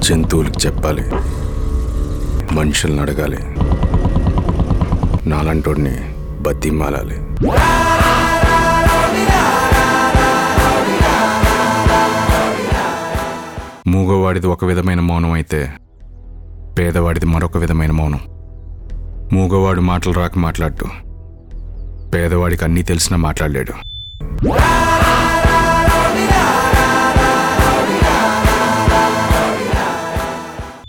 జంతువులకు చెప్పాలి, మనుషులను అడగాలి, నాలంటోడిని బతిమాలాలి. మూగవాడిది ఒక విధమైన మౌనం అయితే పేదవాడిది మరొక విధమైన మౌనం. మూగవాడు మాటలు రాక మాట్లాడు, పేదవాడికి అన్నీ తెలిసినా మాట్లాడలేడు.